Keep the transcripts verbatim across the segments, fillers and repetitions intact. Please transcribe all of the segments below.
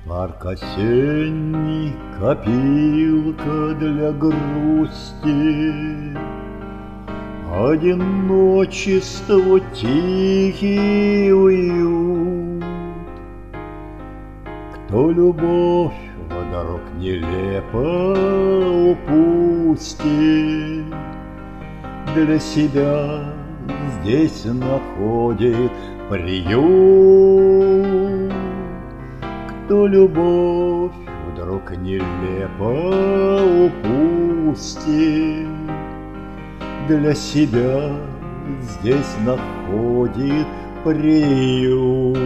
Парк осенний, копилка для грусти, одиночество, тихий уют. Кто любовь вдруг нелепо упустит, для себя здесь находит приют. Кто любовь вдруг нелепо упустит, для себя здесь находит приют.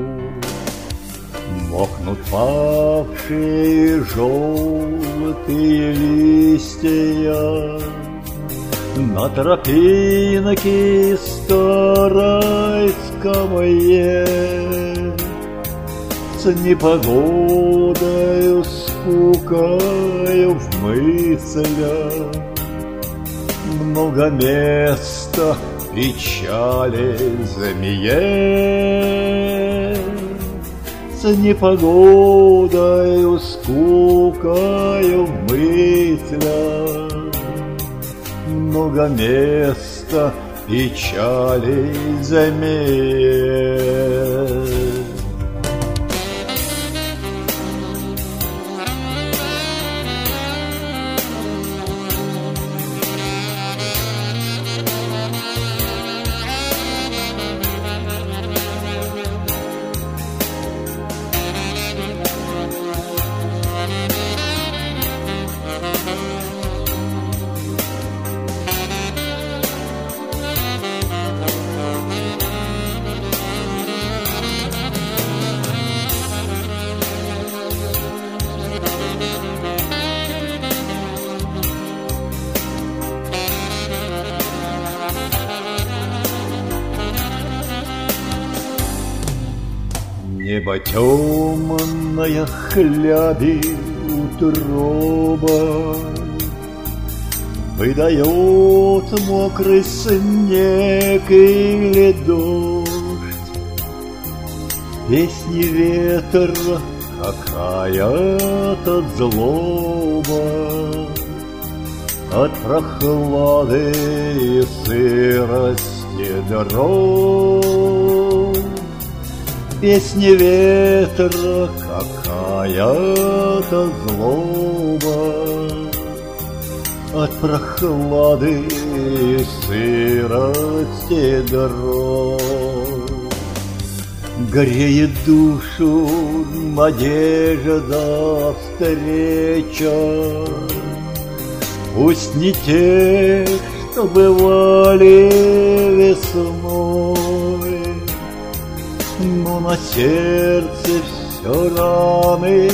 Мокнут павшие желтые листья на тропинке старой скамье. С непогодою, скукою в мыслях, много места печали змее. С непогодою, скукою в мыслях, много места печали змее. Небо темная, хляби утроба, выдает мокрый снег или дождь. Песни ветра какая-то злоба, от прохлады и сырости дорог. Песни ветра какая-то злоба, от прохлады и сырости дорог. Греет душу надежда встреча, пусть не те, что бывали весной, но на сердце все раны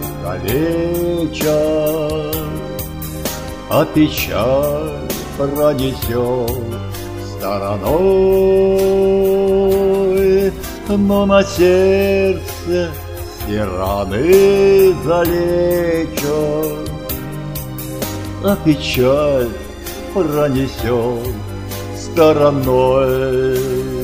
калечат, а печаль пронесет стороной, но на сердце все раны залечат, а печаль пронесет стороной.